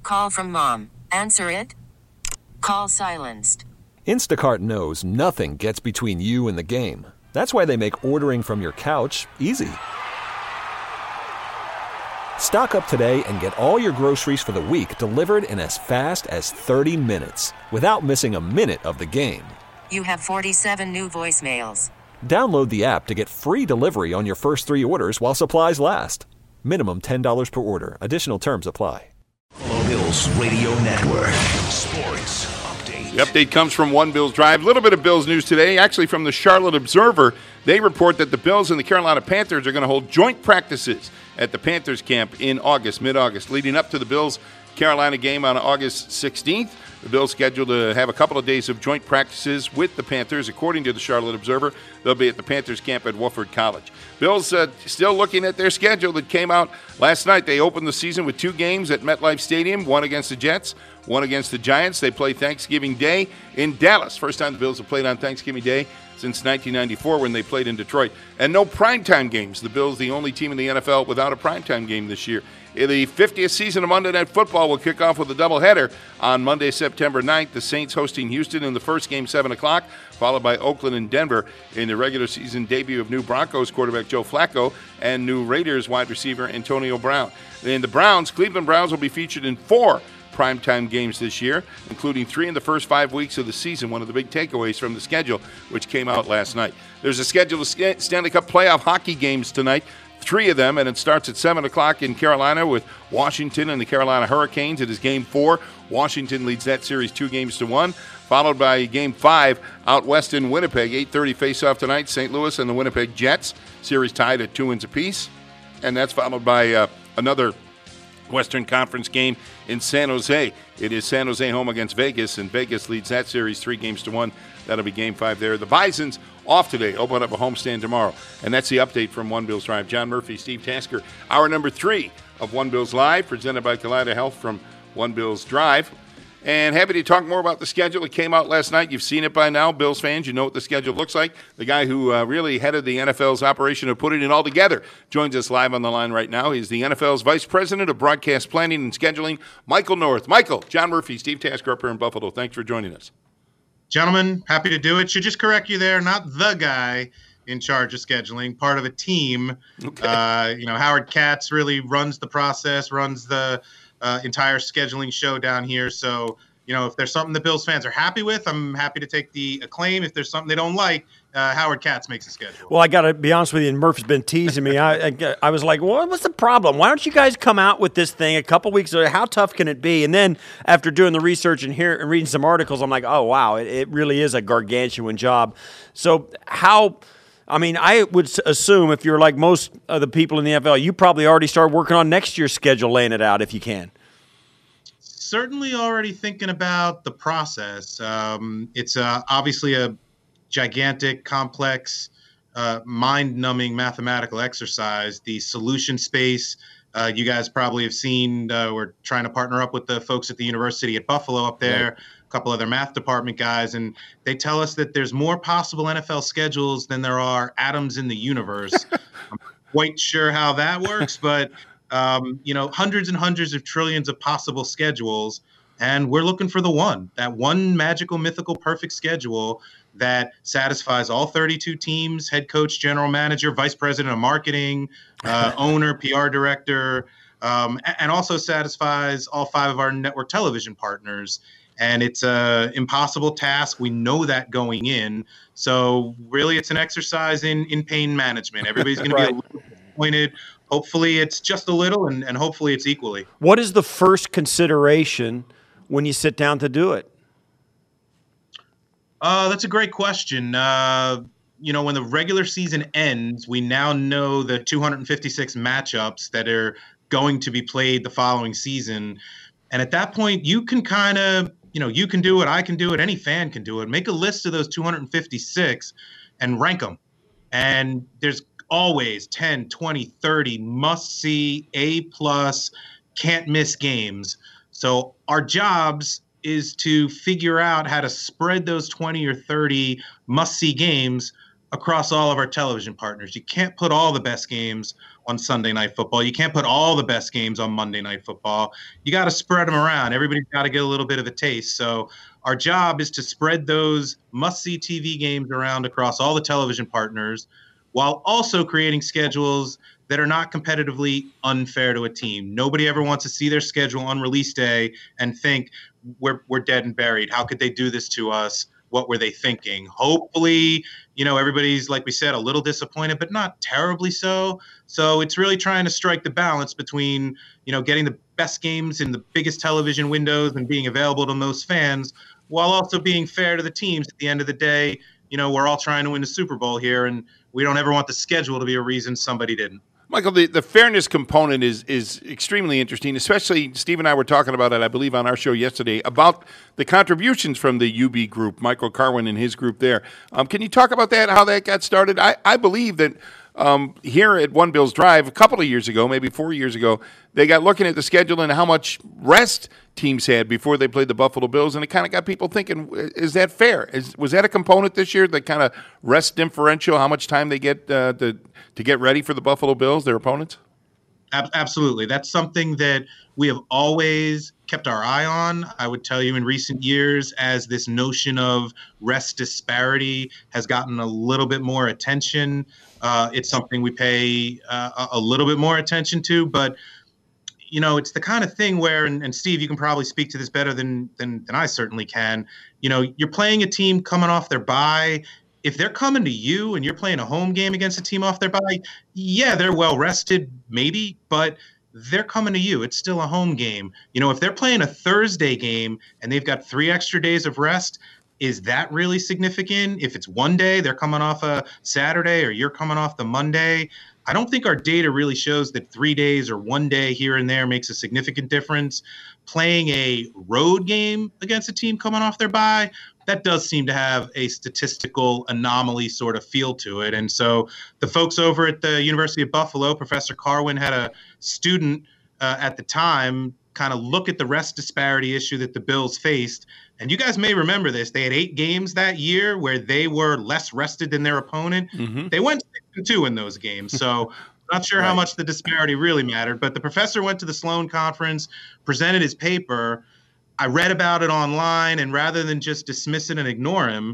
Call from mom. Answer it. Call silenced. Instacart knows nothing gets between you and the game. That's why they make ordering from your couch easy. Stock up today and get all your groceries for the week delivered in as fast as 30 minutes without missing a minute of the game. You have 47 new voicemails. Download the app to get free delivery on your first 3 orders while supplies last. Minimum $10 per order. Additional terms apply. Buffalo Bills Radio Network. Sports Update. The update comes from One Bills Drive. A little bit of Bills news today, actually from the Charlotte Observer. They report that the Bills and the Carolina Panthers are going to hold joint practices at the Panthers camp in August, mid-August, leading up to the Bills-Carolina game on August 16th. The Bills scheduled to have a couple of days of joint practices with the Panthers. According to the Charlotte Observer, they'll be at the Panthers camp at Wofford College. Bills still looking at their schedule that came out last night. They opened the season with 2 games at MetLife Stadium, one against the Jets, one against the Giants. They play Thanksgiving Day in Dallas. First time the Bills have played on Thanksgiving Day since 1994 when they played in Detroit. And no primetime games. The Bills, the only team in the NFL without a primetime game this year. The 50th season of Monday Night Football will kick off with a doubleheader on Monday, September 9th. The Saints hosting Houston in the first game, 7 o'clock, followed by Oakland and Denver in the regular season debut of new Broncos quarterback Joe Flacco and new Raiders wide receiver Antonio Brown. And the Cleveland Browns will be featured in 4 primetime games this year, including 3 in the first 5 weeks of the season, one of the big takeaways from the schedule, which came out last night. There's a schedule of Stanley Cup playoff hockey games tonight, 3 of them, and it starts at 7 o'clock in Carolina with Washington and the Carolina Hurricanes. It is Game 4. Washington leads that series 2-1, followed by Game 5 out west in Winnipeg. 8:30 face-off tonight, St. Louis and the Winnipeg Jets. Series tied at 2 wins apiece. And that's followed by another Western Conference game in San Jose. It is San Jose home against Vegas, and Vegas leads that series 3-1. That'll be Game 5 there. The Bisons off today, open up a homestand tomorrow. And that's the update from One Bills Drive. John Murphy, Steve Tasker. Hour number 3 of One Bills Live, presented by Kaleida Health from One Bills Drive. And happy to talk more about the schedule. It came out last night. You've seen it by now. Bills fans, you know what the schedule looks like. The guy who really headed the NFL's operation of putting it all together joins us live on the line right now. He's the NFL's Vice President of Broadcast Planning and Scheduling, Michael North. Michael, John Murphy, Steve Tasker up here in Buffalo. Thanks for joining us. Gentlemen, happy to do it. Should just correct you there, not the guy in charge of scheduling, part of a team. Okay. Howard Katz really runs the process, runs the entire scheduling show down here. So, if there's something the Bills fans are happy with, I'm happy to take the acclaim. If there's something they don't like, Howard Katz makes the schedule. Well, I got to be honest with you, and Murph's been teasing me. I was like, well, what's the problem? Why don't you guys come out with this thing a couple weeks ago? How tough can it be? And then after doing the research and reading some articles, I'm like, oh, wow, it really is a gargantuan job. So I would assume if you're like most of the people in the NFL, you probably already started working on next year's schedule, laying it out if you can. Certainly already thinking about the process. It's obviously a gigantic, complex, mind-numbing mathematical exercise. The solution space, you guys probably have seen, we're trying to partner up with the folks at the University at Buffalo up there, a couple of their math department guys, and they tell us that there's more possible NFL schedules than there are atoms in the universe. I'm not quite sure how that works, but hundreds and hundreds of trillions of possible schedules, and we're looking for that one magical, mythical, perfect schedule that satisfies all 32 teams, head coach, general manager, vice president of marketing, owner, PR director, and also satisfies all 5 of our network television partners. And it's an impossible task. We know that going in. So really, it's an exercise in pain management. Everybody's going to be a little disappointed. Hopefully it's just a little, and hopefully it's equally. What is the first consideration when you sit down to do it? That's a great question. When the regular season ends, we now know the 256 matchups that are going to be played the following season. And at that point, you can kind of, you can do it, I can do it, any fan can do it. Make a list of those 256 and rank them. And there's always 10, 20, 30 must-see, A+, can't-miss games. So our jobs is to figure out how to spread those 20 or 30 must-see games across all of our television partners. You can't put all the best games on Sunday Night Football. You can't put all the best games on Monday Night Football. You got to spread them around. Everybody's got to get a little bit of a taste. So our job is to spread those must-see TV games around across all the television partners while also creating schedules that are not competitively unfair to a team. Nobody ever wants to see their schedule on release day and think we're dead and buried. How could they do this to us? What were they thinking? Hopefully, everybody's, like we said, a little disappointed, but not terribly so. So it's really trying to strike the balance between, getting the best games in the biggest television windows and being available to most fans, while also being fair to the teams. At the end of the day, we're all trying to win the Super Bowl here, and we don't ever want the schedule to be a reason somebody didn't. Michael, the fairness component is extremely interesting, especially Steve and I were talking about it, I believe, on our show yesterday, about the contributions from the UB group, Michael Carwin and his group there. Can you talk about that, how that got started? I believe that here at One Bills Drive a couple of years ago, maybe 4 years ago, they got looking at the schedule and how much rest teams had before they played the Buffalo Bills, and it kind of got people thinking, is that fair? Was that a component this year, the kind of rest differential, how much time they get to get ready for the Buffalo Bills, their opponents? Absolutely. That's something that we have always kept our eye on. I would tell you in recent years, as this notion of rest disparity has gotten a little bit more attention, it's something we pay a little bit more attention to. But, it's the kind of thing where, and Steve, you can probably speak to this better than I certainly can. You're playing a team coming off their bye. If they're coming to you and you're playing a home game against a team off their bye, yeah, they're well rested, maybe, but they're coming to you. It's still a home game. If they're playing a Thursday game and they've got 3 extra days of rest, is that really significant? If it's one day, they're coming off a Saturday or you're coming off the Monday, I don't think our data really shows that 3 days or 1 day here and there makes a significant difference. Playing a road game against a team coming off their bye, that does seem to have a statistical anomaly sort of feel to it. And so the folks over at the University of Buffalo, Professor Carwin, had a student at the time kind of look at the rest disparity issue that the Bills faced. And you guys may remember this. They had 8 games that year where they were less rested than their opponent. Mm-hmm. They went 6-2 in those games. So not sure how much the disparity really mattered. But the professor went to the Sloan Conference, presented his paper. I read about it online, and rather than just dismiss it and ignore him,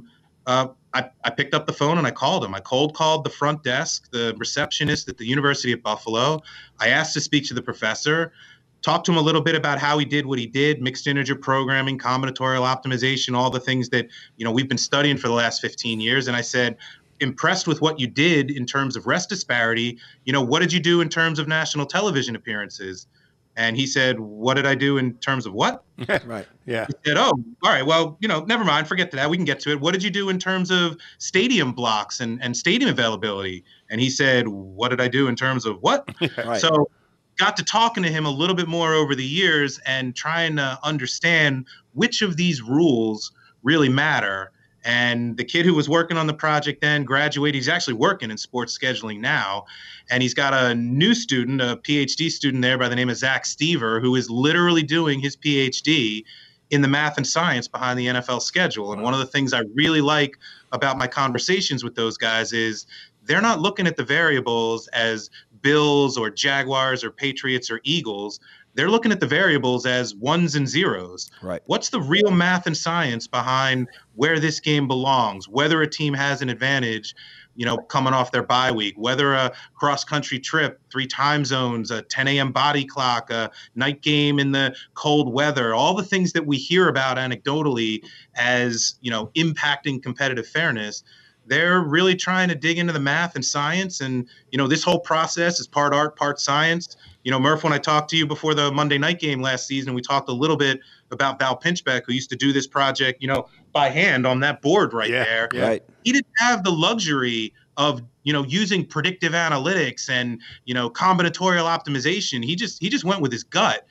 I picked up the phone and I called him. I cold called the front desk, the receptionist at the University of Buffalo. I asked to speak to the professor, talked to him a little bit about how he did what he did, mixed integer programming, combinatorial optimization, all the things that we've been studying for the last 15 years. And I said, impressed with what you did in terms of rest disparity. What did you do in terms of national television appearances? And he said, what did I do in terms of what? Right. Yeah. He said, oh, all right. Well, never mind. Forget that. We can get to it. What did you do in terms of stadium blocks and stadium availability? And he said, what did I do in terms of what? Right. So got to talking to him a little bit more over the years and trying to understand which of these rules really matter. And the kid who was working on the project then graduated. He's actually working in sports scheduling now. And he's got a new student, a PhD student there by the name of Zach Stever, who is literally doing his PhD in the math and science behind the NFL schedule. And one of the things I really like about my conversations with those guys is they're not looking at the variables as Bills or Jaguars or Patriots or Eagles. They're looking at the variables as ones and zeros. Right. What's the real math and science behind where this game belongs, whether a team has an advantage, coming off their bye week, whether a cross-country trip, 3 time zones, a 10 a.m. body clock, a night game in the cold weather, all the things that we hear about anecdotally as, impacting competitive fairness. They're really trying to dig into the math and science. And, this whole process is part art, part science. Murph, when I talked to you before the Monday night game last season, we talked a little bit about Val Pinchbeck, who used to do this project, by hand on that board there. Yeah. Right. He didn't have the luxury of, using predictive analytics and, combinatorial optimization. He just went with his gut.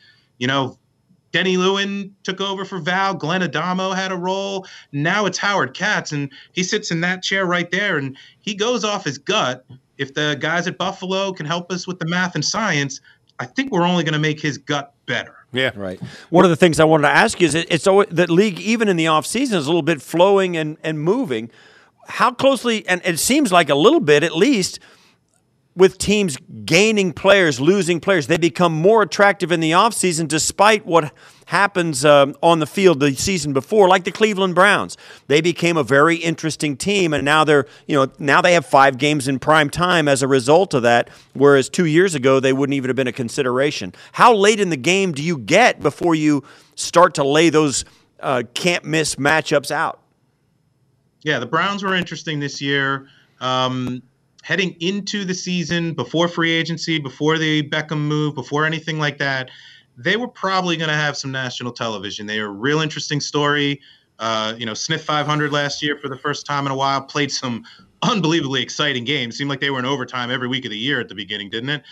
Denny Lewin took over for Val. Glenn Adamo had a role. Now it's Howard Katz, and he sits in that chair right there, and he goes off his gut. If the guys at Buffalo can help us with the math and science, I think we're only going to make his gut better. Yeah, right. One of the things I wanted to ask you is it's always, the league, even in the offseason, is a little bit flowing and moving. how closely, and it seems like a little bit at least, with teams gaining players, losing players, they become more attractive in the offseason despite what happens on the field the season before, like the Cleveland Browns. They became a very interesting team, and now now they have 5 games in prime time as a result of that, whereas 2 years ago they wouldn't even have been a consideration. How late in the game do you get before you start to lay those can't-miss matchups out? Yeah, the Browns were interesting this year. Heading into the season, before free agency, before the Beckham move, before anything like that, they were probably going to have some national television. They were a real interesting story. Sniff 500 last year for the first time in a while, played some unbelievably exciting games. Seemed like they were in overtime every week of the year at the beginning, didn't it?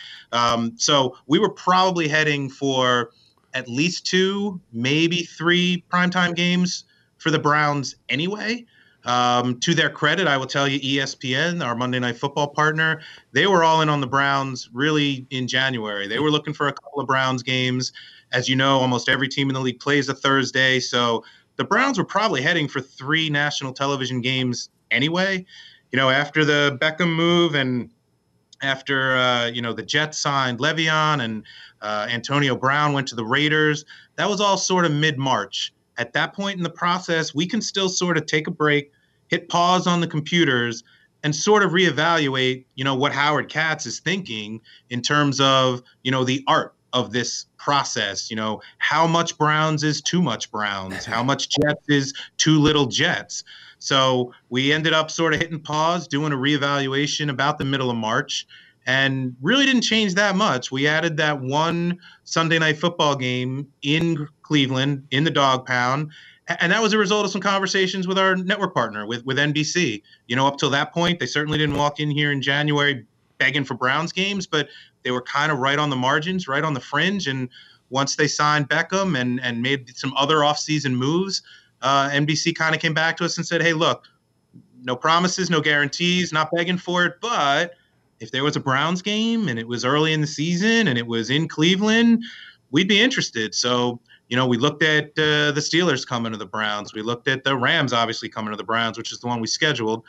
So we were probably heading for at least 2, maybe 3 primetime games for the Browns anyway. To their credit, I will tell you, ESPN, our Monday Night Football partner, they were all in on the Browns really in January. They were looking for a couple of Browns games. As you know, almost every team in the league plays a Thursday. So the Browns were probably heading for 3 national television games anyway. After the Beckham move and after, the Jets signed Le'Veon and Antonio Brown went to the Raiders, that was all sort of mid-March. At that point in the process, we can still sort of take a break, hit pause on the computers, and sort of reevaluate, what Howard Katz is thinking in terms of, the art of this process. How much Browns is too much Browns? How much Jets is too little Jets? So we ended up sort of hitting pause, doing a reevaluation about the middle of March, and really didn't change that much. We added that one Sunday Night Football game in Cleveland, in the Dog Pound, and that was a result of some conversations with our network partner, with NBC. Up till that point, they certainly didn't walk in here in January begging for Browns games, but they were kind of right on the margins, right on the fringe. And once they signed Beckham and made some other offseason moves, NBC kind of came back to us and said, hey, look, no promises, no guarantees, not begging for it, but if there was a Browns game and it was early in the season and it was in Cleveland, we'd be interested. So, we looked at the Steelers coming to the Browns. We looked at the Rams, obviously, coming to the Browns, which is the one we scheduled.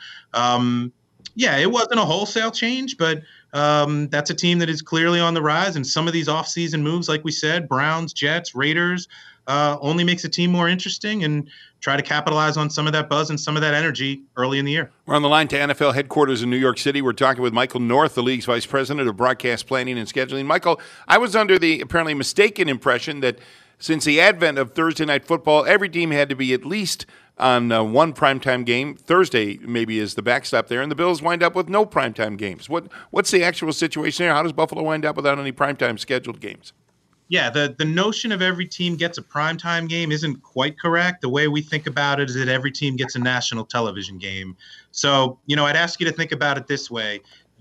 It wasn't a wholesale change, but that's a team that is clearly on the rise. And some of these offseason moves, like we said, Browns, Jets, Raiders, only makes a team more interesting and try to capitalize on some of that buzz and some of that energy early in the year. We're on the line to NFL headquarters in New York City. We're talking with Michael North, the league's vice president of broadcast planning and scheduling. Michael, I was under the apparently mistaken impression that since the advent of Thursday Night Football, every team had to be at least on one primetime game. Thursday maybe is the backstop there, and the Bills wind up with no primetime games. What's the actual situation there? How does Buffalo wind up without any primetime scheduled games? Yeah, the notion of every team gets a primetime game isn't quite correct. The way we think about it is that every team gets a national television game. So, I'd ask you to think about it this way.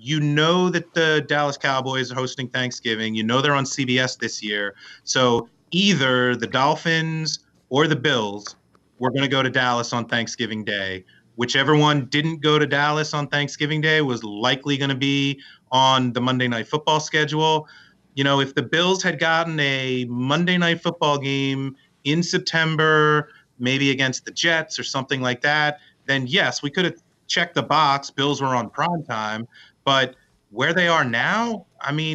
That the Dallas Cowboys are hosting Thanksgiving. They're on CBS this year. So either the Dolphins or the Bills were going to go to Dallas on Thanksgiving Day. Whichever one didn't go to Dallas on Thanksgiving Day was likely going to be on the Monday Night Football schedule. If the Bills had gotten a Monday Night Football game in September, maybe against the Jets or something like that, then yes, we could have checked the box. Bills were on primetime. But where they are now,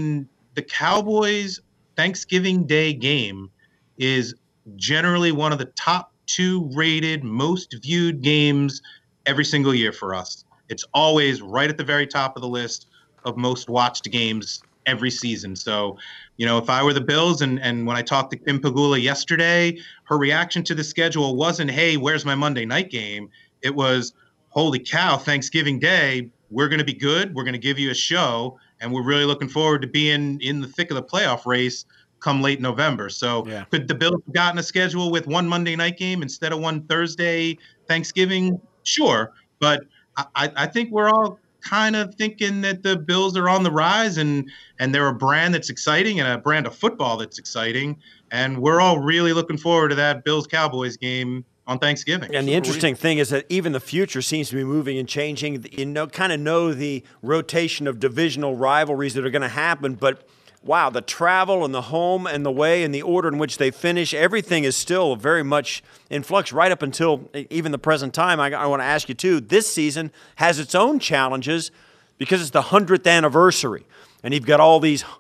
the Cowboys Thanksgiving Day game is generally one of the top 2 rated, most viewed games every single year for us. It's always right at the very top of the list of most watched games every season. So, if I were the Bills and when I talked to Kim Pegula yesterday, her reaction to the schedule wasn't, hey, where's my Monday night game? It was, holy cow, Thanksgiving Day, we're going to be good. We're going to give you a show. And we're really looking forward to being in the thick of the playoff race come late November. So Could the Bills have gotten a schedule with one Monday night game instead of one Thursday Thanksgiving? Sure. But I think we're all kind of thinking that the Bills are on the rise and they're a brand that's exciting and a brand of football that's exciting. And we're all really looking forward to that Bills-Cowboys game on Thanksgiving. And the interesting thing is that even the future seems to be moving and changing. Kind of know the rotation of divisional rivalries that are going to happen, but wow, the travel and the home and the way and the order in which they finish, everything is still very much in flux right up until even the present time. I want to ask you, too, this season has its own challenges because it's the 100th anniversary, and you've got all these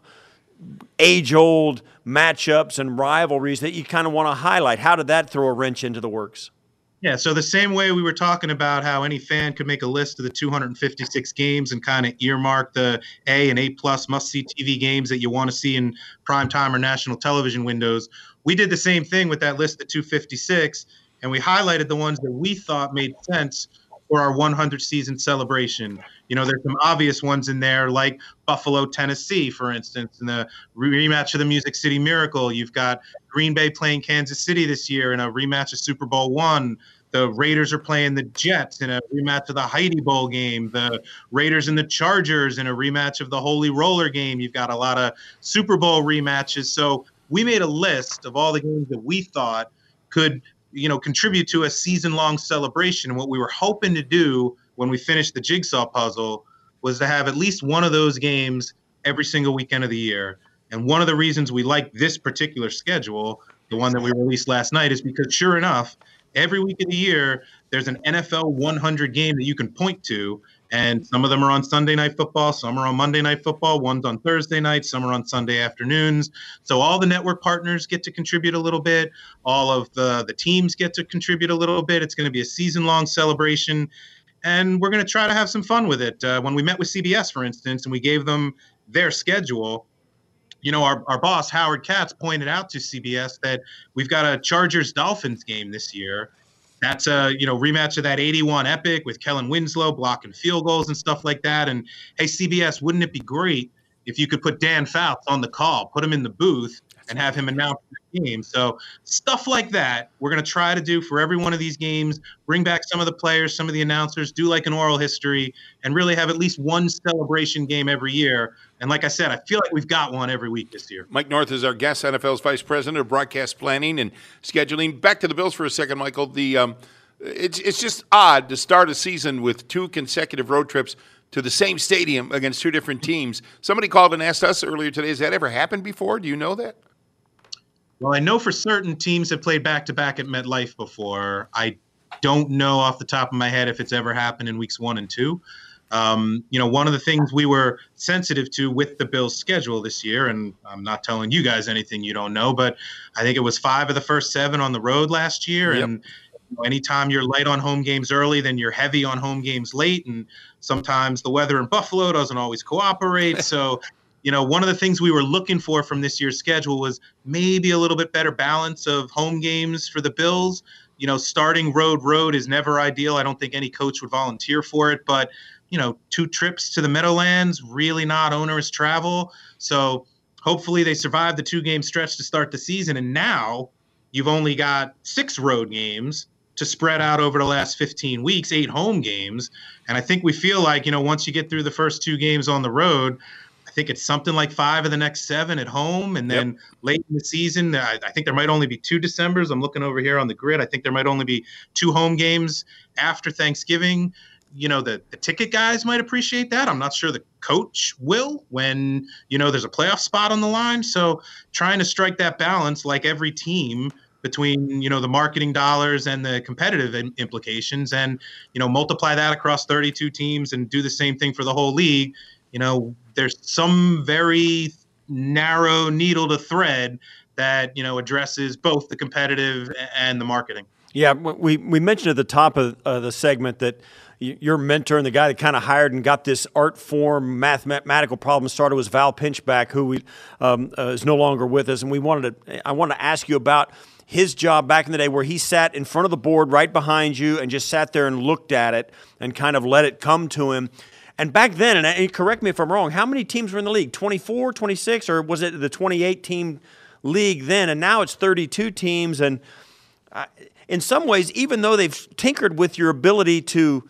age-old matchups and rivalries that you kind of want to highlight. How did that throw a wrench into the works? Yeah, so the same way we were talking about how any fan could make a list of the 256 games and kind of earmark the A and A-plus must-see TV games that you want to see in primetime or national television windows, we did the same thing with that list of 256, and we highlighted the ones that we thought made sense for our 100th season celebration. You know, there's some obvious ones in there, like Buffalo, Tennessee, for instance, in the rematch of the Music City Miracle. You've got Green Bay playing Kansas City this year in a rematch of Super Bowl I. The Raiders are playing the Jets in a rematch of the Heidi Bowl game. The Raiders and the Chargers in a rematch of the Holy Roller game. You've got a lot of Super Bowl rematches. So we made a list of all the games that we thought could contribute to a season-long celebration. And what we were hoping to do when we finished the jigsaw puzzle was to have at least one of those games every single weekend of the year. And one of the reasons we like this particular schedule, the one that we released last night, is because sure enough, every week of the year, there's an NFL 100 game that you can point to. And some of them are on Sunday Night Football, some are on Monday Night Football, one's on Thursday night, some are on Sunday afternoons. So all the network partners get to contribute a little bit. All of the teams get to contribute a little bit. It's going to be a season-long celebration, and we're going to try to have some fun with it. When we met with CBS, for instance, and we gave them their schedule, our boss, Howard Katz, pointed out to CBS that we've got a Chargers-Dolphins game this year. That's a rematch of that 81 epic with Kellen Winslow blocking field goals and stuff like that. And hey, CBS, wouldn't it be great if you could put Dan Fouts on the call, put him in the booth, and have him announce the game? So stuff like that we're going to try to do for every one of these games, bring back some of the players, some of the announcers, do like an oral history, and really have at least one celebration game every year. And like I said, I feel like we've got one every week this year. Mike North is our guest, NFL's Vice President of Broadcast Planning and Scheduling. Back to the Bills for a second, Michael. It's just odd to start a season with two consecutive road trips to the same stadium against two different teams. Somebody called and asked us earlier today, has that ever happened before? Do you know that? Well, I know for certain teams have played back-to-back at MetLife before. I don't know off the top of my head if it's ever happened in weeks 1 and 2. One of the things we were sensitive to with the Bills' schedule this year, and I'm not telling you guys anything you don't know, but I think it was 5 of the first 7 on the road last year. Yep. And anytime you're light on home games early, then you're heavy on home games late. And sometimes the weather in Buffalo doesn't always cooperate. So, one of the things we were looking for from this year's schedule was maybe a little bit better balance of home games for the Bills. Starting road is never ideal. I don't think any coach would volunteer for it, but 2 trips to the Meadowlands, really not onerous travel. So hopefully they survive the 2-game stretch to start the season. And now you've only got 6 road games to spread out over the last 15 weeks, 8 home games. And I think we feel like, once you get through the first 2 games on the road, I think it's something like 5 of the next 7 at home. And then late in the season, I think there might only be 2 Decembers. I'm looking over here on the grid. I think there might only be 2 home games after Thanksgiving. The ticket guys might appreciate that. I'm not sure the coach will when, there's a playoff spot on the line. So trying to strike that balance like every team between, the marketing dollars and the competitive implications and, multiply that across 32 teams and do the same thing for the whole league. There's some very narrow needle to thread that, addresses both the competitive and the marketing. Yeah, we mentioned at the top of the segment that your mentor and the guy that kind of hired and got this art form mathematical problem started was Val Pinchback, who is no longer with us. And I wanted to ask you about his job back in the day where he sat in front of the board right behind you and just sat there and looked at it and kind of let it come to him. And back then, and correct me if I'm wrong, how many teams were in the league? 24, 26, or was it the 28-team league then? And now it's 32 teams. And in some ways, even though they've tinkered with your ability to,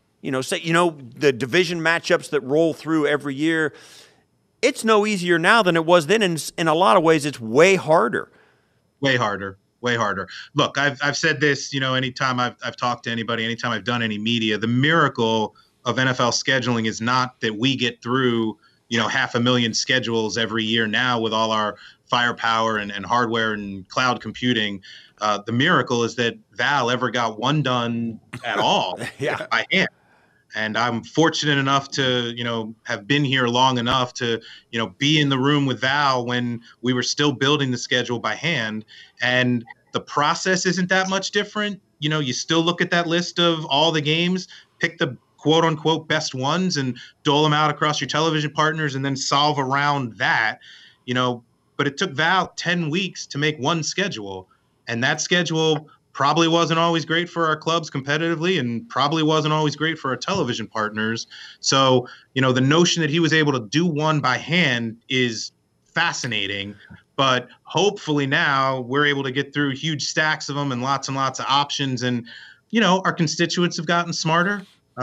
the division matchups that roll through every year, it's no easier now than it was then. And in a lot of ways, it's way harder. Way harder. Look, I've said this, anytime I've talked to anybody, anytime I've done any media, the miracle of NFL scheduling is not that we get through, 500,000 schedules every year now with all our firepower and hardware and cloud computing. The miracle is that Val ever got one done at all by hand. And I'm fortunate enough to, have been here long enough to, be in the room with Val when we were still building the schedule by hand. And the process isn't that much different. You still look at that list of all the games, pick the quote unquote best ones and dole them out across your television partners and then solve around that, but it took Val 10 weeks to make one schedule. And that schedule probably wasn't always great for our clubs competitively and probably wasn't always great for our television partners. So, the notion that he was able to do one by hand is fascinating, but hopefully now we're able to get through huge stacks of them and lots of options. And, our constituents have gotten smarter.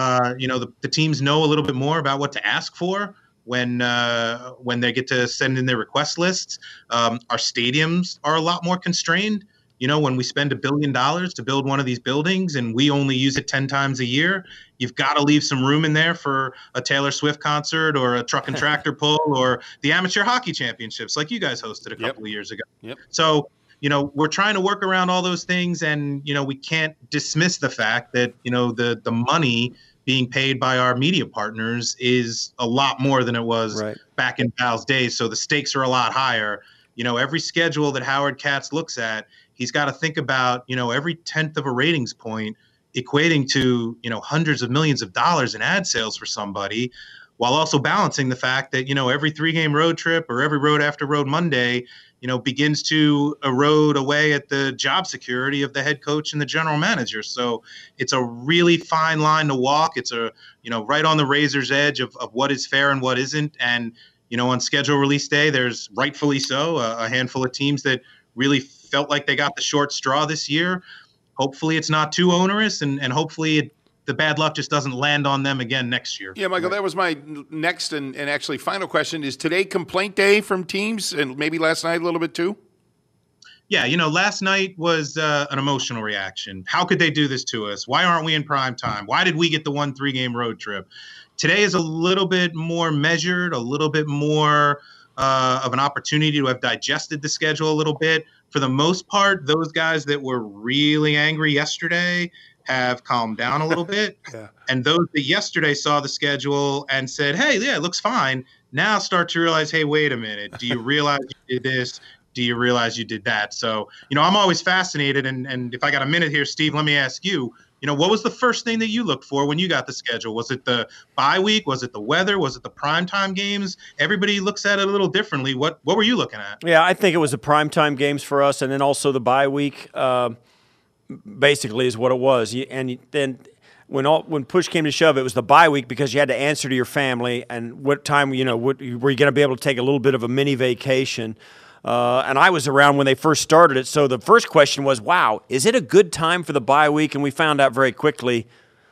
The teams know a little bit more about what to ask for when they get to send in their request lists. Our stadiums are a lot more constrained. When we spend $1 billion to build one of these buildings and we only use it 10 times a year, you've got to leave some room in there for a Taylor Swift concert or a truck and tractor pull or the amateur hockey championships like you guys hosted a couple of years ago. Yep. So, we're trying to work around all those things, and, we can't dismiss the fact that, the money being paid by our media partners is a lot more than it was back in Val's days. So the stakes are a lot higher. Every schedule that Howard Katz looks at, he's got to think about, every 10th of a ratings point equating to, hundreds of millions of dollars in ad sales for somebody, while also balancing the fact that, every 3-game road trip or every road after road Monday, begins to erode away at the job security of the head coach and the general manager. So it's a really fine line to walk. It's right on the razor's edge of what is fair and what isn't. And, on schedule release day, there's rightfully so a handful of teams that really felt like they got the short straw this year. Hopefully it's not too onerous, and hopefully the bad luck just doesn't land on them again next year. Yeah, Michael, that was my next and actually final question. Is today complaint day from teams, and maybe last night a little bit too? Yeah, last night was an emotional reaction. How could they do this to us? Why aren't we in prime time? Why did we get the 1 3-game road trip? Today is a little bit more measured, a little bit more of an opportunity to have digested the schedule a little bit. For the most part, those guys that were really angry yesterday have calmed down a little bit. And those that yesterday saw the schedule and said, hey, yeah, it looks fine, now start to realize, hey, wait a minute. Do you realize you did this? Do you realize you did that? So, I'm always fascinated. And if I got a minute here, Steve, let me ask you, what was the first thing that you looked for when you got the schedule? Was it the bye week? Was it the weather? Was it the primetime games? Everybody looks at it a little differently. What were you looking at? Yeah, I think it was the primetime games for us, and then also the bye week basically is what it was. And then when push came to shove, it was the bye week because you had to answer to your family and what time, were you going to be able to take a little bit of a mini vacation. And I was around when they first started it. So the first question was, wow, is it a good time for the bye week? And we found out very quickly,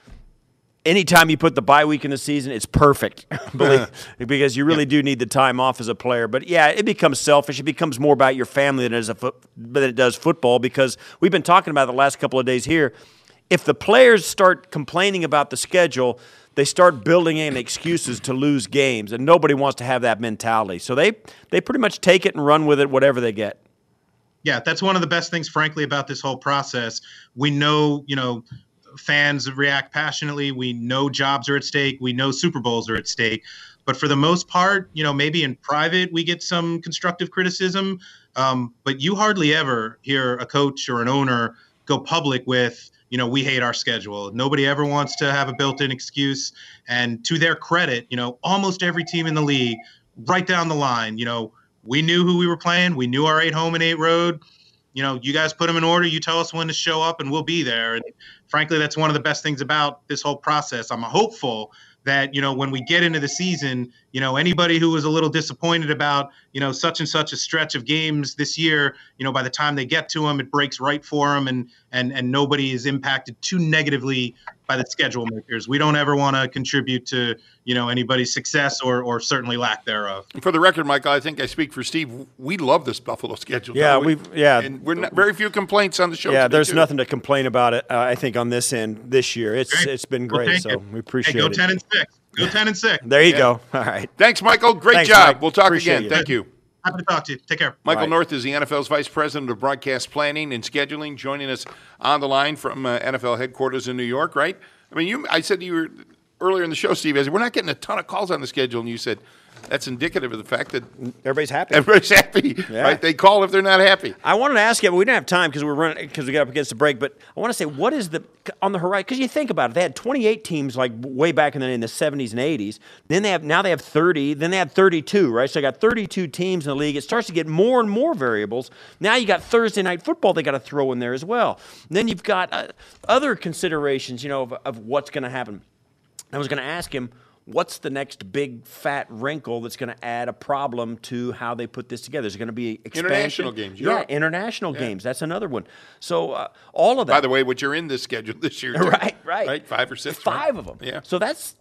anytime you put the bye week in the season, it's perfect because you really do need the time off as a player. But, yeah, it becomes selfish. It becomes more about your family than it does football, because we've been talking about it the last couple of days here. If the players start complaining about the schedule, they start building in excuses to lose games, and nobody wants to have that mentality. So they pretty much take it and run with it, whatever they get. Yeah, that's one of the best things, frankly, about this whole process. We know, fans react passionately. We know jobs are at stake. We know Super Bowls are at stake. But for the most part, maybe in private we get some constructive criticism. But you hardly ever hear a coach or an owner go public with, we hate our schedule. Nobody ever wants to have a built-in excuse. And to their credit, almost every team in the league, right down the line, we knew who we were playing. We knew our 8 home and 8 road. You guys put them in order. You tell us when to show up and we'll be there. And frankly, that's one of the best things about this whole process. I'm hopeful that, when we get into the season, anybody who was a little disappointed about, such and such a stretch of games this year, by the time they get to them, it breaks right for them and nobody is impacted too negatively by the schedule makers. We don't ever want to contribute to, anybody's success or certainly lack thereof. For the record, Michael, I think I speak for Steve. We love this Buffalo schedule. Yeah, and we're not, very few complaints on the show. Yeah, there's nothing to complain about it. I think on this end this year, it's been great. So we appreciate it. Go 10-6. Go 10-6. There you go. All right. Thanks, Michael. Great Thanks, job. Mike. We'll talk Appreciate again. you. Thank you. Happy to talk to you. Take care. Michael Right. North is the NFL's Vice President of Broadcast Planning and Scheduling, joining us on the line from NFL headquarters in New York, right? I mean, I said to you earlier in the show, Steve, I said, we're not getting a ton of calls on the schedule, and you said that's indicative of the fact that Everybody's happy. everybody's happy, Yeah. right? They call if they're not happy. I wanted to ask you, but we didn't have time because we got up against the break. But I want to say, what is on the horizon? Because you think about it, they had 28 teams like way back in the 70s and 80s. Then they have 30. Then they had 32, right? So they got 32 teams in the league. It starts to get more and more variables. Now you got Thursday night football they got to throw in there as well. And then you've got other considerations, of what's going to happen. I was going to ask him, what's the next big fat wrinkle that's going to add a problem to how they put this together? Is it going to be expansion? International games, Yeah, Europe. international games. That's another one. So all of that. By the way, which are in this schedule this year, too. Right. 5 or 6. Five of them. Yeah. So that's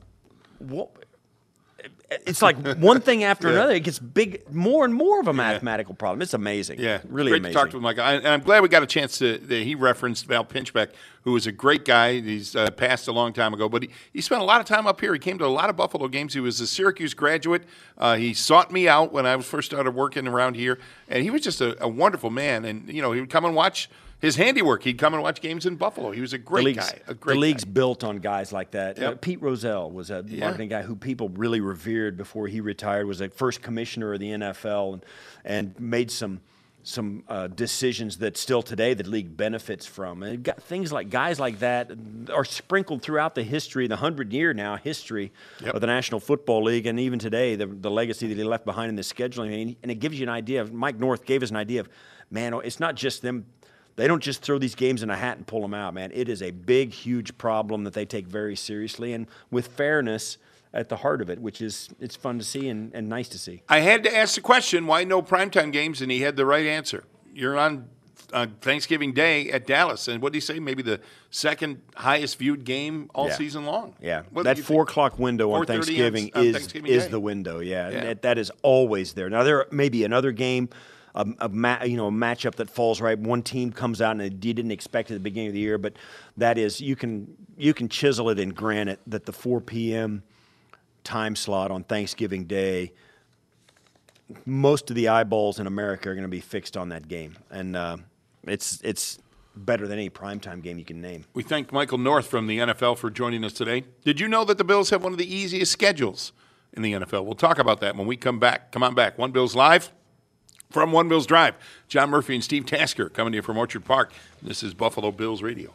it's like one thing after Yeah. another. It gets more and more of a mathematical problem. It's amazing. Yeah, really great amazing. to talk to him, Michael. And I'm glad we got a chance that he referenced Val Pinchbeck, who was a great guy. He's passed a long time ago, but he spent a lot of time up here. He came to a lot of Buffalo games. He was a Syracuse graduate. He sought me out when I first started working around here, and he was just a wonderful man. And he would come and watch his handiwork. He'd come and watch games in Buffalo. He was a great guy. The league's built on guys like that. Yep. Pete Rozelle was a marketing guy who people really revered before he retired. Was a first commissioner of the NFL and made some decisions that still today the league benefits from. And things like guys like that are sprinkled throughout the history, the 100-year now history of the National Football League, and even today the legacy that he left behind in the scheduling. And it gives you an idea of. Mike North gave us an idea of, man, it's not just them. They don't just throw these games in a hat and pull them out, man. It is a big, huge problem that they take very seriously, and with fairness at the heart of it, which is it's fun to see and nice to see. I had to ask the question, why no primetime games, and he had the right answer. You're on Thanksgiving Day at Dallas, and what did he say? Maybe the second highest viewed game all season long. Yeah, What that do you 4 think? o'clock window on 4:30 Thanksgiving on is Thanksgiving Day. the window. Yeah, Yeah. and that is always there. Now there may be another game. A matchup that falls right. One team comes out and you didn't expect it at the beginning of the year, but that is you can chisel it in granite that the 4 p.m. time slot on Thanksgiving Day, most of the eyeballs in America are going to be fixed on that game, and it's better than any primetime game you can name. We thank Michael North from the NFL for joining us today. Did you know that the Bills have one of the easiest schedules in the NFL? We'll talk about that when we come back. Come on back. One Bills Live. From One Bills Drive, John Murphy and Steve Tasker coming to you from Orchard Park. This is Buffalo Bills Radio.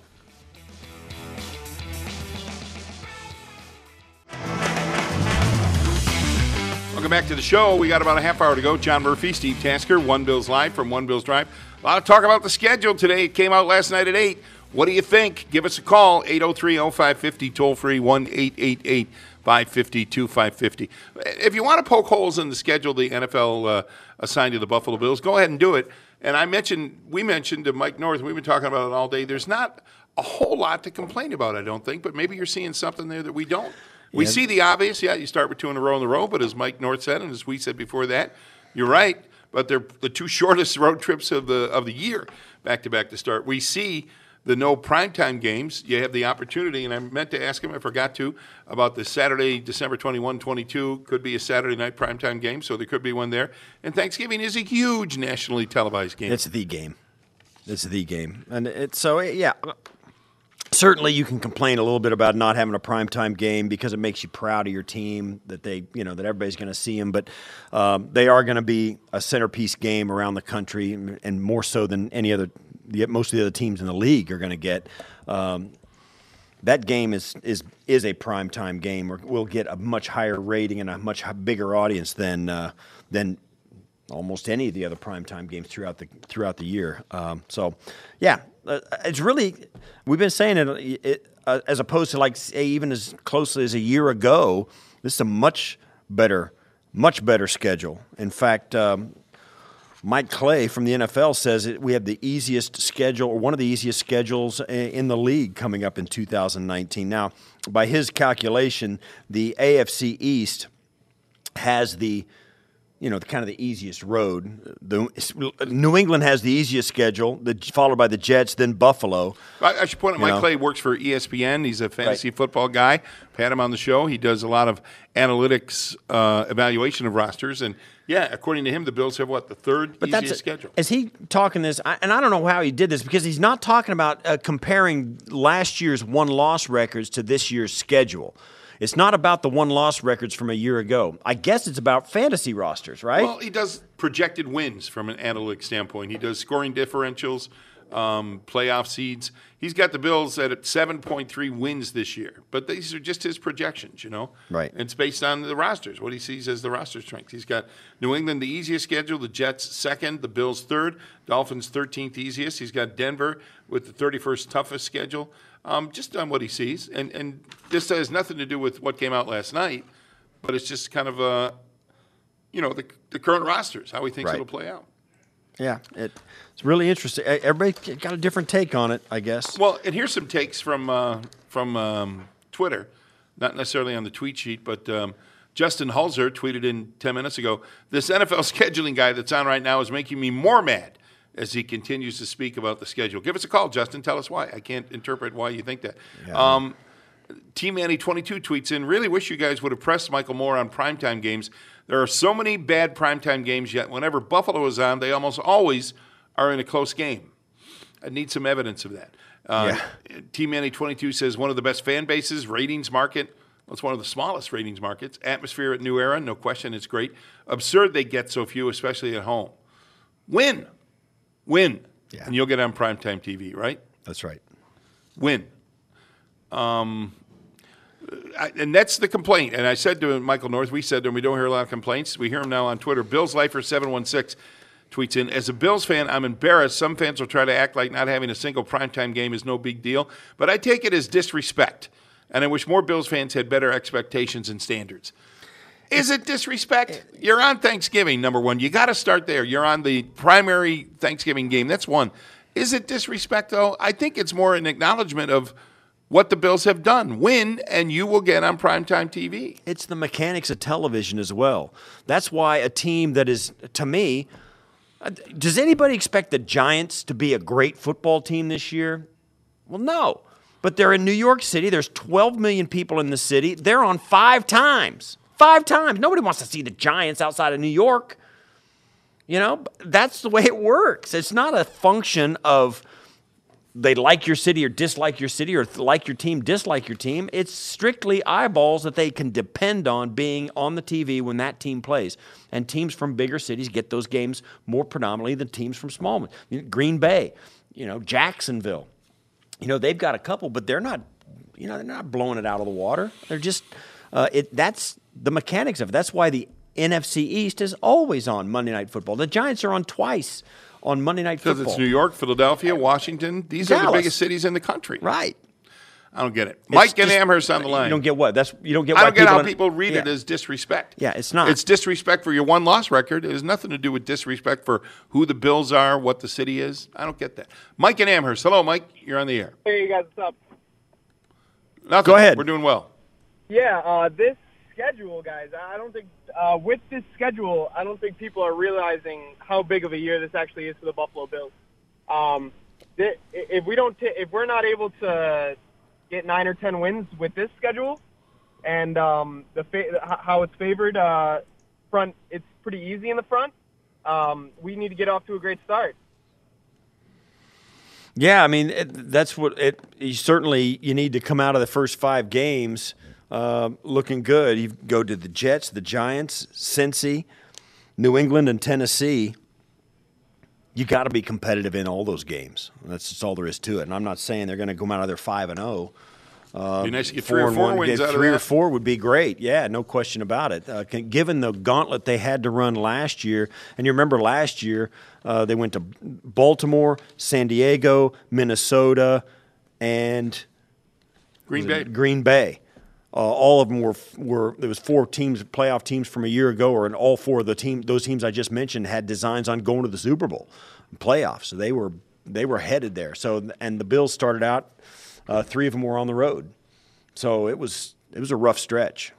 Welcome back to the show. We got about a half hour to go. John Murphy, Steve Tasker, One Bills Live from One Bills Drive. A lot of talk about the schedule today. It came out last night at 8. What do you think? Give us a call, 803-0550, toll-free, 1-888-550-2550. If you want to poke holes in the schedule the NFL assigned to the Buffalo Bills, go ahead and do it. And we mentioned to Mike North, we've been talking about it all day, there's not a whole lot to complain about, I don't think, but maybe you're seeing something there that we don't. We see the obvious. Yeah, you start with 2 in a row, but as Mike North said, and as we said before that, you're right, but they're the 2 shortest road trips of the year, back-to-back to start. We see the no primetime games. You have the opportunity, and I meant to ask him, I forgot to, about the Saturday, December 21, 22, could be a Saturday night primetime game, so there could be one there. And Thanksgiving is a huge nationally televised game. It's the game. And certainly you can complain a little bit about not having a primetime game because it makes you proud of your team that that everybody's going to see them. But they are going to be a centerpiece game around the country, and more so than most of the other teams in the league are going to get. That game is a primetime game, or will get a much higher rating and a much bigger audience than almost any of the other primetime games throughout the year. It's really, we've been saying it as opposed to even as closely as a year ago. This is a much better schedule. In fact, Mike Clay from the NFL says we have the easiest schedule, or one of the easiest schedules in the league coming up in 2019. Now, by his calculation, the AFC East has the kind of the easiest road. New England has the easiest schedule, followed by the Jets, then Buffalo. I should point out Mike Clay works for ESPN. He's a fantasy football guy. I've had him on the show. He does a lot of analytics evaluation of rosters. And, yeah, according to him, the Bills have, the third easiest schedule. Is he talking this? And I don't know how he did this, because he's not talking about comparing last year's one-loss records to this year's schedule. It's not about the one-loss records from a year ago. I guess it's about fantasy rosters, right? Well, he does projected wins from an analytic standpoint. He does scoring differentials, playoff seeds. He's got the Bills at 7.3 wins this year. But these are just his projections, Right. It's based on the rosters, what he sees as the roster strength. He's got New England the easiest schedule, the Jets second, the Bills third, Dolphins 13th easiest. He's got Denver with the 31st toughest schedule. Just on what he sees. And this has nothing to do with what came out last night, but it's just kind of, the current rosters, how he thinks it'll play out. Yeah, it's really interesting. Everybody got a different take on it, I guess. Well, and here's some takes from Twitter, not necessarily on the tweet sheet, but Justin Hulzer tweeted in 10 minutes ago, "This NFL scheduling guy that's on right now is making me more mad as he continues to speak about the schedule." Give us a call, Justin. Tell us why. I can't interpret why you think that. Yeah. T-Manny22 tweets in, "Really wish you guys would have pressed Michael Moore on primetime games. There are so many bad primetime games, yet whenever Buffalo is on, they almost always are in a close game. I need some evidence of that." T-Manny22 says, "One of the best fan bases, ratings market. Well, it's one of the smallest ratings markets. Atmosphere at New Era, no question, it's great. Absurd they get so few, especially at home. Win. Yeah. And you'll get on primetime TV, right?" That's right. Win. And that's the complaint. And I said to Michael North, we said to him, we don't hear a lot of complaints. We hear him now on Twitter. Bills Lifer 716 tweets in, "As a Bills fan, I'm embarrassed. Some fans will try to act like not having a single primetime game is no big deal, but I take it as disrespect. And I wish more Bills fans had better expectations and standards." Is it disrespect? You're on Thanksgiving, number one. You got to start there. You're on the primary Thanksgiving game. That's one. Is it disrespect, though? I think it's more an acknowledgement of what the Bills have done. Win, and you will get on primetime TV. It's the mechanics of television as well. That's why a team that is, to me, does anybody expect the Giants to be a great football team this year? Well, no. But they're in New York City. There's 12 million people in the city. They're on 5 times. 5 times. Nobody wants to see the Giants outside of New York. That's the way it works. It's not a function of they like your city or dislike your city, or like your team, dislike your team. It's strictly eyeballs that they can depend on being on the TV when that team plays. And teams from bigger cities get those games more predominantly than teams from small ones. Green Bay, Jacksonville. They've got a couple, but they're not blowing it out of the water. They're just that's the mechanics of it. That's why the NFC East is always on Monday Night Football. The Giants are on twice on Monday Night Football. Because it's New York, Philadelphia, Washington. These are the biggest cities in the country. Right. I don't get it. Mike and Amherst on the line. You don't get what? You don't get. I don't get how people read it as disrespect. Yeah, it's not. It's disrespect for your one-loss record. It has nothing to do with disrespect for who the Bills are, what the city is. I don't get that. Mike and Amherst. Hello, Mike. You're on the air. Hey, you guys, what's up? Nothing. Go ahead. We're doing well. Yeah, this schedule, guys, I don't think with this schedule, I don't think people are realizing how big of a year this actually is for the Buffalo Bills. If we're not able to get 9 or 10 wins with this schedule, and how it's favored front, it's pretty easy in the front. We need to get off to a great start. Yeah, I mean that's what it. You need to come out of the first 5 games looking good. You go to the Jets, the Giants, Cincy, New England, and Tennessee. You got to be competitive in all those games. That's just all there is to it. And I'm not saying they're going to come out of there 5-0. Be nice to get 3 or 4 wins out of that. 3 or 4 would be great. Yeah, no question about it. Given the gauntlet they had to run last year, and you remember last year they went to Baltimore, San Diego, Minnesota, and Green Bay. All of them were there was 4 teams, playoff teams from a year ago, and all 4 of those teams I just mentioned had designs on going to the Super Bowl playoffs. So they were headed there. So and the Bills started out. 3 of them were on the road, so it was a rough stretch.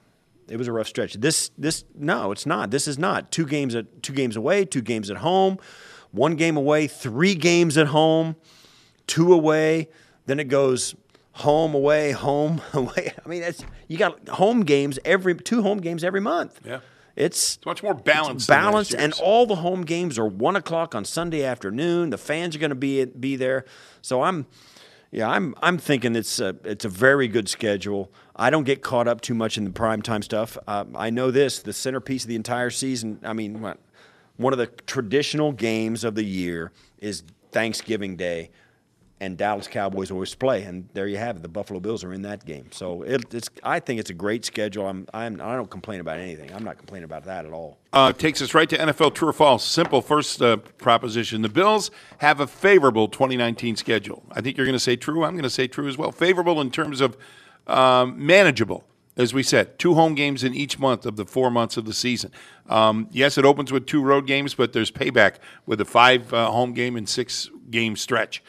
It was a rough stretch. No, it's not. This is not. 2 games away, 2 games at home, 1 game away, 3 games at home, 2 away. Then it goes home away, home away. I mean, you got 2 home games every month. Yeah. It's much more balanced. And all the home games are 1:00 on Sunday afternoon. The fans are going to be there. So I'm thinking it's a very good schedule. I don't get caught up too much in the primetime stuff. I know the centerpiece of the entire season. I mean, one of the traditional games of the year is Thanksgiving Day, and Dallas Cowboys always play, and there you have it. The Buffalo Bills are in that game. So I think it's a great schedule. I don't complain about anything. I'm not complaining about that at all. Takes us right to NFL True or False. Simple first proposition. The Bills have a favorable 2019 schedule. I think you're going to say true. I'm going to say true as well. Favorable in terms of manageable. As we said, 2 home games in each month of the 4 months of the season. Yes, it opens with 2 road games, but there's payback with a 5 home game and 6 game stretch.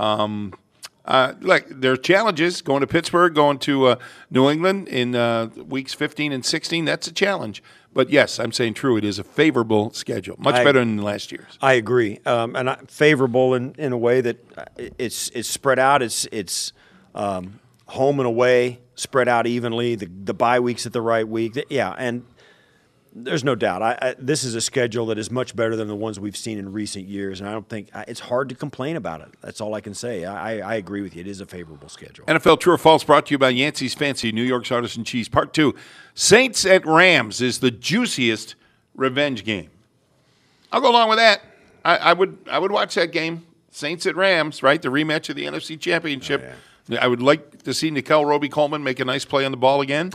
There are challenges going to Pittsburgh, going to New England in weeks 15 and 16. That's a challenge. But yes, I'm saying true. It is a favorable schedule, much better than last year's. I agree, and favorable in a way that it's spread out. It's home and away spread out evenly. The bye weeks at the right week. Yeah, and there's no doubt. This is a schedule that is much better than the ones we've seen in recent years, and I don't think it's hard to complain about it. That's all I can say. I agree with you. It is a favorable schedule. NFL True or False brought to you by Yancey's Fancy, New York's Artisan Cheese. Part 2, Saints at Rams is the juiciest revenge game. I'll go along with that. I would watch that game. Saints at Rams, right? The rematch of the NFC Championship. Oh, yeah. I would like to see Nickel Roby-Coleman make a nice play on the ball again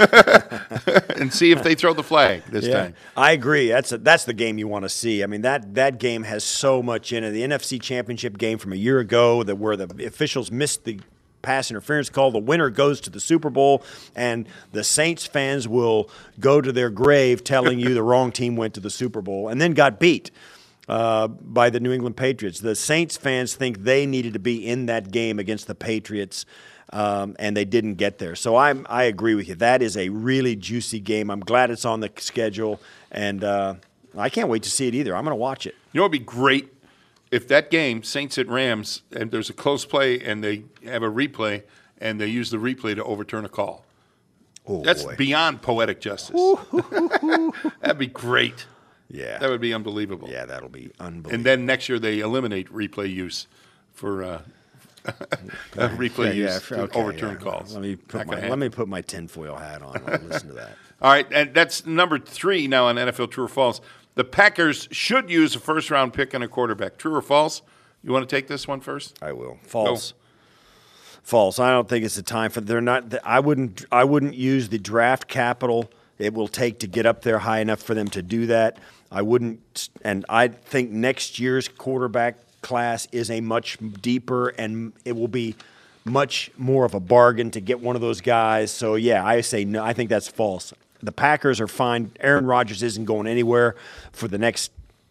and see if they throw the flag this time. I agree. That's the game you want to see. I mean, that game has so much in it. The NFC Championship game from a year ago where the officials missed the pass interference call, the winner goes to the Super Bowl, and the Saints fans will go to their grave telling you the wrong team went to the Super Bowl and then got beat by the New England Patriots. The Saints fans think they needed to be in that game against the Patriots, and they didn't get there. So I agree with you. That is a really juicy game. I'm glad it's on the schedule, and I can't wait to see it either. I'm going to watch it. You know what would be great? If that game, Saints at Rams, and there's a close play and they have a replay and they use the replay to overturn a call. Oh, That's boy. Beyond poetic justice. That'd be great. Yeah. That would be unbelievable. Yeah, that'll be unbelievable. And then next year they eliminate replay use for replay use to overturn calls. Let me put my tinfoil hat on. I'll listen to that. All right, and that's number 3 now on NFL True or False. The Packers should use a first-round pick and a quarterback. True or false? You want to take this one first? I will. False. Go. False. I don't think it's the time for. They're not. I wouldn't use the draft capital it will take to get up there high enough for them to do that. I wouldn't, and I think next year's quarterback class is a much deeper, and it will be much more of a bargain to get one of those guys. So yeah, I say no. I think that's false. The Packers are fine. Aaron Rodgers isn't going anywhere for the next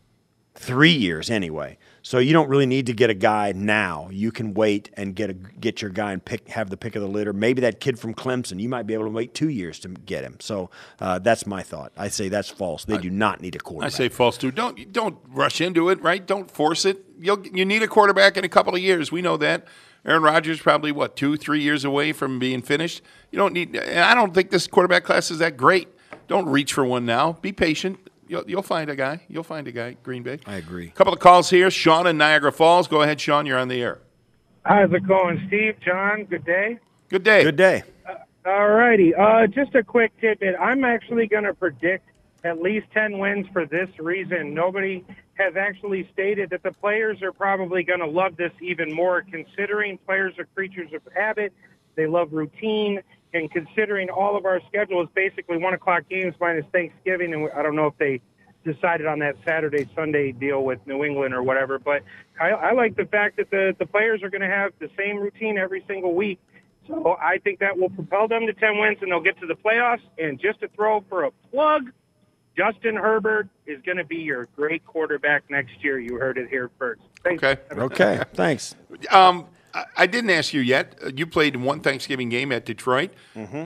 3 years anyway. So you don't really need to get a guy now. You can wait and get your guy and have the pick of the litter. Maybe that kid from Clemson, you might be able to wait 2 years to get him. So that's my thought. I say that's false. They do not need a quarterback. I say false too. Don't rush into it, right? Don't force it. You need a quarterback in a couple of years. We know that. Aaron Rodgers probably 2-3 years away from being finished. You don't need. And I don't think this quarterback class is that great. Don't reach for one now. Be patient. You'll find a guy. You'll find a guy. Green Bay. I agree. A couple of calls here. Sean in Niagara Falls. Go ahead, Sean. You're on the air. How's it going, Steve? John, good day. Good day. Good day. All righty. Just a quick tidbit. I'm actually going to predict at least 10 wins for this reason. Nobody has actually stated that the players are probably going to love this even more, considering players are creatures of habit. They love routine. And considering all of our schedule is basically 1 o'clock games minus Thanksgiving, and I don't know if they decided on that Saturday-Sunday deal with New England or whatever, but I like the fact that the players are going to have the same routine every single week. So I think that will propel them to 10 wins, and they'll get to the playoffs. And just to throw for a plug, Justin Herbert is going to be your great quarterback next year. You heard it here first. Thanks. Okay. Thanks. I didn't ask you yet. You played one Thanksgiving game at Detroit. Mm-hmm.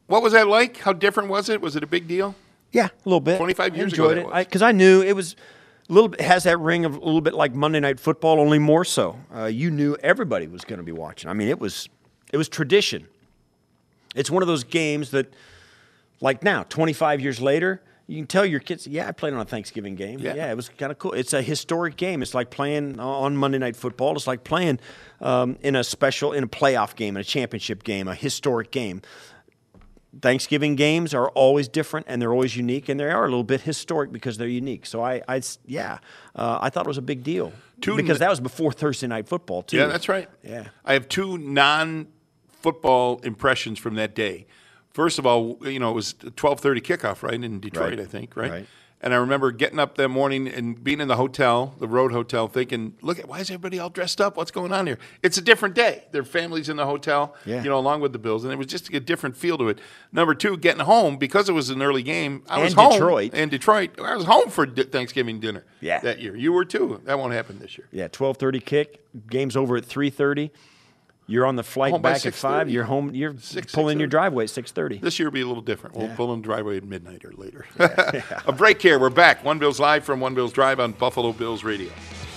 What was that like? How different was it? Was it a big deal? Yeah, a little bit. 25 years ago, enjoyed that it was. because I knew it was a little bit. Has that ring of a little bit like Monday Night Football, only more so. You knew everybody was going to be watching. I mean, it was tradition. It's one of those games that, like now, 25 years later, you can tell your kids, yeah, I played on a Thanksgiving game. Yeah, it was kind of cool. It's a historic game. It's like playing on Monday Night Football. It's like playing in a playoff game, in a championship game, a historic game. Thanksgiving games are always different, and they're always unique, and they are a little bit historic because they're unique. So I thought it was a big deal because that was before Thursday Night Football too. Yeah, that's right. Yeah, I have two non-football impressions from that day. First of all, it was a 12:30 kickoff, right, in Detroit, Right. I think, right? Right. And I remember getting up that morning and being in the hotel, the Road Hotel, thinking, why is everybody all dressed up? What's going on here? It's a different day. Their families in the hotel, along with the Bills, and it was just a different feel to it. Number two, getting home, because it was an early game, I was home. In Detroit. I was home for Thanksgiving dinner that year. You were too. That won't happen this year. Yeah, 12:30 kick. Game's over at 3:30. You're on the flight Home by back at 5. 6:30. You're home. You're pulling your driveway at 6:30. This year will be a little different. We'll pull in the driveway at midnight or later. A break here. We're back. One Bills Live from One Bills Drive on Buffalo Bills Radio.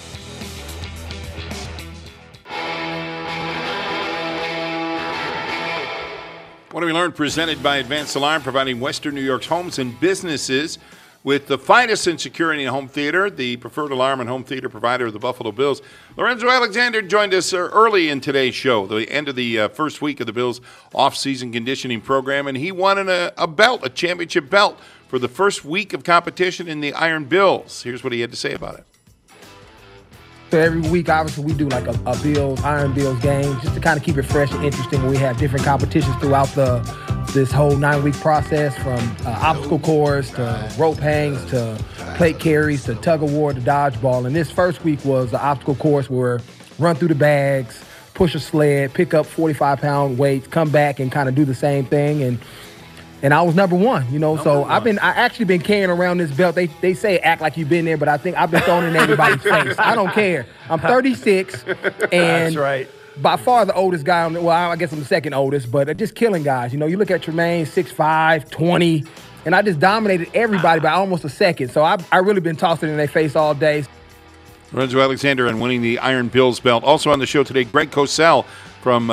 What do we learn? Presented by Advanced Alarm, providing Western New York's homes and businesses with the finest in security and home theater, the preferred alarm and home theater provider of the Buffalo Bills. Lorenzo Alexander joined us early in today's show, the end of the first week of the Bills' off-season conditioning program, and he won a belt, a championship belt, for the first week of competition in the Iron Bills. Here's what he had to say about it. So every week, obviously, we do like a Iron Bills game just to kind of keep it fresh and interesting when we have different competitions throughout this whole 9-week process, from obstacle course to rope hangs to plate carries to tug of war to dodgeball. And this first week was the obstacle course where run through the bags, push a sled, pick up 45-pound weights, come back and kind of do the same thing. And I was number one, so I actually been carrying around this belt. They say act like you've been there, but I think I've been thrown in everybody's face. I don't care. I'm 36, and That's right. By far the oldest guy on the, well, I guess I'm the second oldest, but just killing guys. You look at Tremaine, 6'5", 20, and I just dominated everybody by almost a second. So I really been tossing in their face all day. Lorenzo Alexander on winning the Iron Bills belt. Also on the show today, Greg Cosell from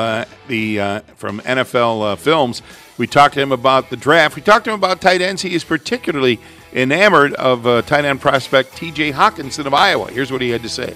NFL Films. We talked to him about the draft. We talked to him about tight ends. He is particularly enamored of tight end prospect T.J. Hockenson of Iowa. Here's what he had to say.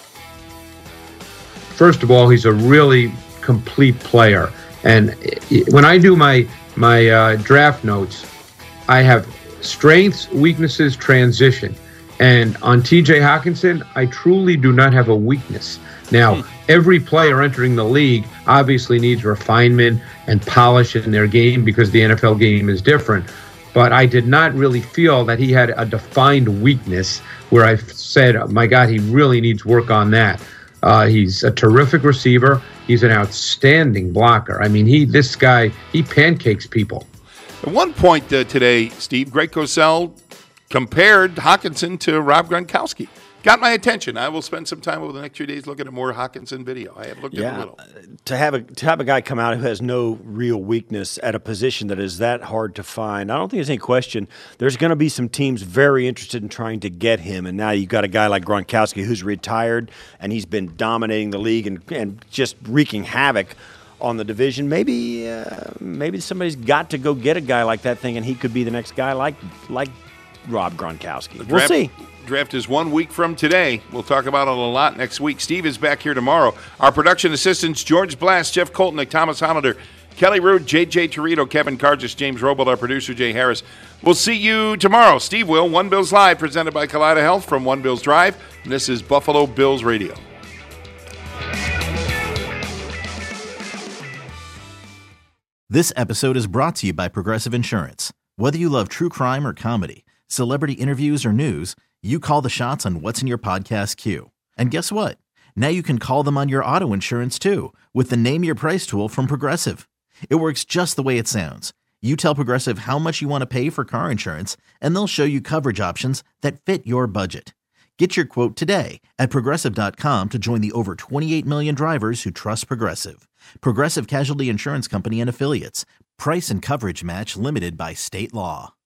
First of all, he's a really complete player. And when I do my draft notes, I have strengths, weaknesses, transition. And on T.J. Hockenson, I truly do not have a weakness. Now, every player entering the league obviously needs refinement and polish in their game because the NFL game is different. But I did not really feel that he had a defined weakness where I said, oh my God, he really needs work on that. He's a terrific receiver. He's an outstanding blocker. I mean, this guy pancakes people. At one point today, Steve, Greg Cosell compared Hockenson to Rob Gronkowski. Got my attention. I will spend some time over the next 2 days looking at more Hockenson video. I have looked at a little. To have a guy come out who has no real weakness at a position that is that hard to find, I don't think there's any question. There's going to be some teams very interested in trying to get him, and now you've got a guy like Gronkowski who's retired, and he's been dominating the league and just wreaking havoc on the division. Maybe somebody's got to go get a guy like that, thinking he could be the next guy like Rob Gronkowski. We'll see. Draft is 1 week from today. We'll talk about it a lot next week. Steve is back here tomorrow. Our production assistants, George Blass, Jeff Koltnick, Thomas Hollander, Kelly Rood, J.J. Torito, Kevin Cargis, James Roble, our producer, Jay Harris. We'll see you tomorrow. Steve will. One Bills Live, presented by Kaleida Health from One Bills Drive. And this is Buffalo Bills Radio. This episode is brought to you by Progressive Insurance. Whether you love true crime or comedy, celebrity interviews or news, you call the shots on what's in your podcast queue. And guess what? Now you can call them on your auto insurance too with the Name Your Price tool from Progressive. It works just the way it sounds. You tell Progressive how much you want to pay for car insurance, and they'll show you coverage options that fit your budget. Get your quote today at Progressive.com to join the over 28 million drivers who trust Progressive. Progressive Casualty Insurance Company and Affiliates. Price and coverage match limited by state law.